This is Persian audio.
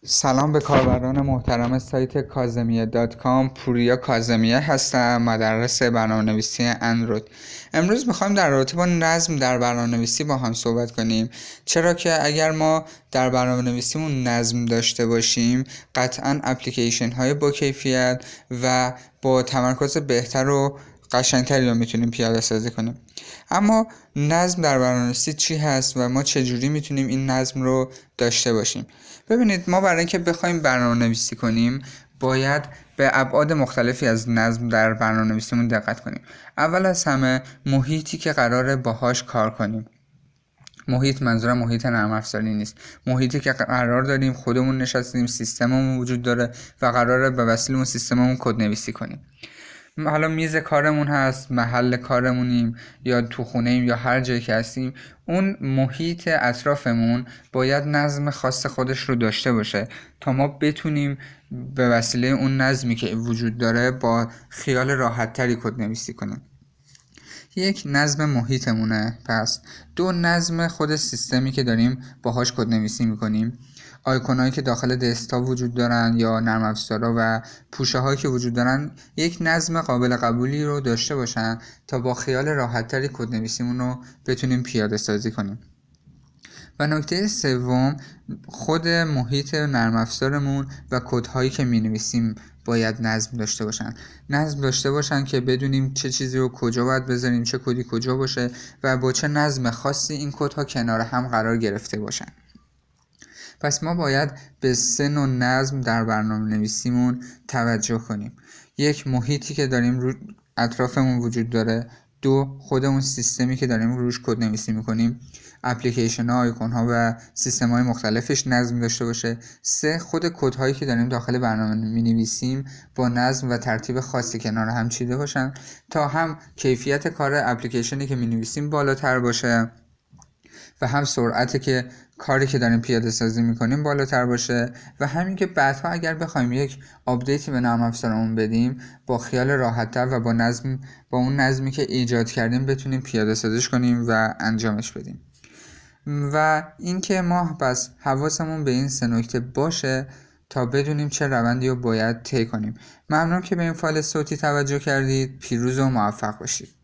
سلام به کاربران محترم سایت کاظمیه دات کام. پوریا کاظمیه هستم، مدرس برنامه‌نویسی اندروید. امروز میخوایم در رابطه با نظم در برنامه‌نویسی با هم صحبت کنیم، چرا که اگر ما در برنامه‌نویسیمون نظم داشته باشیم قطعاً اپلیکیشن های با کیفیت و با تمرکز بهتر و قشنگتری رو میتونیم پیاده سازی کنیم. اما نظم در برنامه‌نویسی چی هست و ما چجوری میتونیم این نظم رو داشته باشیم؟ ببینید، ما برای اینکه بخوایم برنامه‌نویسی کنیم باید به ابعاد مختلفی از نظم در برنامه‌نویسیمون دقت کنیم. اول از همه محیطی که قراره باهاش کار کنیم. محیط، منظورم محیط نرم افزاری نیست، محیطی که قرار داریم خودمون نشستیم، سیستممون وجود داره و قراره به وسیله اون سیستممون کد نویسی کنیم. حالا میز کارمون هست، محل کارمونیم یا تو خونه ایم یا هر جایی که هستیم، اون محیط اطرافمون باید نظم خاص خودش رو داشته باشه تا ما بتونیم به وسیله اون نظمی که وجود داره با خیال راحت تری کد نویسی کنیم. یک، نظم محیطمونه. پس دو، نظم خود سیستمی که داریم باهاش کد نویسی میکنیم. آیکونایی که داخل دسکتاپ وجود دارن یا نرم افزارها و پوشه هایی که وجود دارن یک نظم قابل قبولی رو داشته باشن تا با خیال راحت تری کد نویسیمون رو بتونیم پیاده سازی کنیم. و نکته سوم، خود محیط نرم افزارمون و کدهایی که می‌نویسیم باید نظم داشته باشن. نظم داشته باشن که بدونیم چه چیزی رو کجا باید بذاریم، چه کدی کجا باشه و با چه نظم خاصی این کدها کنار هم قرار گرفته باشن. پس ما باید به سه نوع نظم در برنامه نویسیمون توجه کنیم. یک، محیطی که داریم رو اطرافمون وجود داره. دو، خودمون سیستمی که داریم روش کد نویسی میکنیم، اپلیکیشن ها، آیکون ها و سیستم های مختلفش نظم داشته باشه. سه، خود کد هایی که داریم داخل برنامه می نویسیم با نظم و ترتیب خاصی کنار هم چیده باشن تا هم کیفیت کار اپلیکیشنی که می نویسیم بالاتر باشه و هم سرعتی که کاری که داریم پیاده سازی میکنیم بالاتر باشه و همین که بعدها اگر بخوایم یک آپدیتی به نرم افزارمون بدیم با خیال راحت‌تر و با اون نظمی که ایجاد کردیم بتونیم پیاده سازیش کنیم و انجامش بدیم. و اینکه ما بس حواسمون به این سه نکته باشه تا بدونیم چه روندی رو باید طی کنیم. ممنون که به این فایل صوتی توجه کردید. پیروز و موفق باشید.